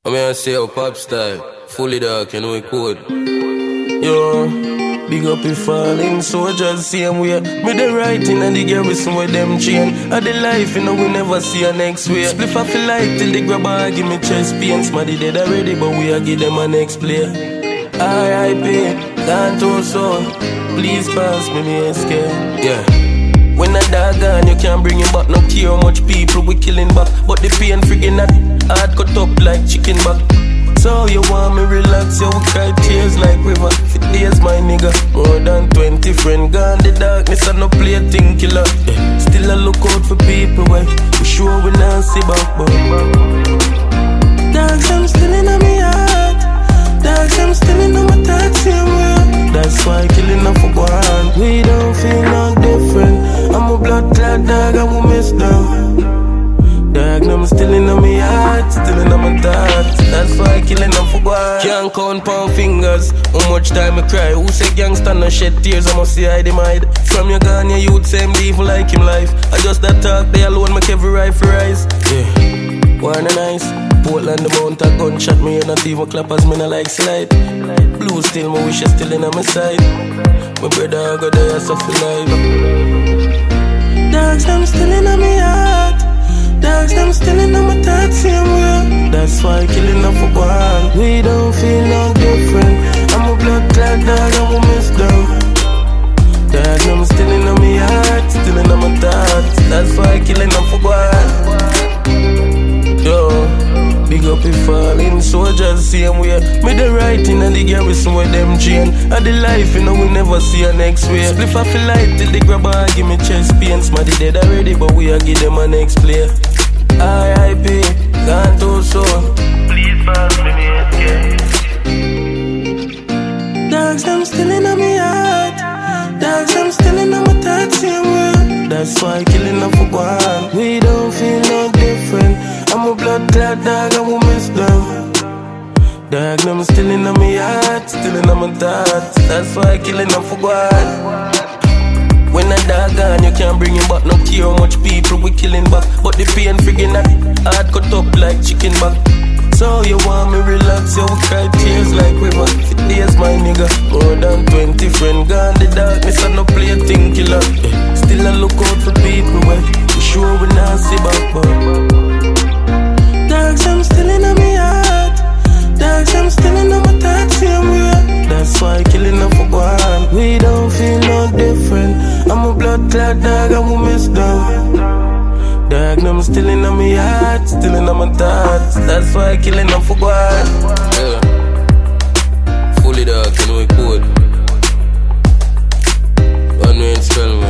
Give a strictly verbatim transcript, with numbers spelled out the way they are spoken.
I mean I say oh pop style, fully dark, you know it cold. Yo, big up if falling soldiers same way. Me the writing and the garrison with them chain. At the life, you know we never see a next way. Spliff off the light till the grabber give me chest pain. Smaddy dead already, but we a give them a next play. R I P, gone too soon. Please pass me, me escape. Yeah. When a dog gone, you can't bring him back. No care how much people we killing back. But the pain friggin' that hard cut up like chicken back. So you want me relax, you will cry tears like river. For days, my nigga. More than twenty friends gone. The darkness and no play a thing killer. Yeah. Still I look out for people where we sure we not see back, but dogs, I'm still in my heart. Dogs, I'm still in my thoughts, same way. That's why killing up for one. We don't feel no different. I'm a blood clad dog, I'm a miss down. Dog, I'm still in my heart, still in my thoughts. That's why killing up for one. Can't count pound fingers, how much time I cry. Who say gangsta no shed tears, I must see I hide. From your gun, your youth, same evil like him life. I just that talk, they alone make every rifle rise. Yeah, wanna nice. Portland, the mount a gunshot, me and not even clappers, me not like slide. Blue still, my wish is still in my side. My brother go there, so for life. Dogs, I'm still in my heart. Dogs, I'm still in my thoughts, same way. That's why killing up for one. We don't feel no different. I'm a blood clad dog, I'm a miss down. Dog, I'm still in my heart, still in my thoughts. That's why killing up for one. Yo. Big up if falling soldiers same way. Me the writing and the garrison with them chain. At the life, you know we never see a next way. Spliff off the light till the grabber give me chest pain. Smaddy dead already, but we a give them a next play. R I P, gone too soon. Please pass me me escape. Dogs, I'm still in my heart. Dogs, I'm still in my thoughts, same way. That's why killing up for one. We don't feel no different. I'm a blood clad dog, I'm a miss down. Dog, I'm still in my heart, still in my thoughts. That's why killing up for one. When a dog gone, you can't bring him back. No care how much people we killing back. But the pain friggin' that hard cut up like chicken back. So you want me relax, you will cry tears like river. For days, my nigga. More than twenty friends gone. The darkness and no play a thing killer. Yeah. Still I look out for people where we sure we not see back, but dogs, I'm still in my heart. Dogs, I'm still in my thoughts, same way. That's why killing up for one. We don't feel no different. I'm a blood clad dog, I'm a miss down. Dog, I'm still in my heart, still in my thoughts. That's why killing up for one. Yeah, fully dark, you know it cold. One way spell, man.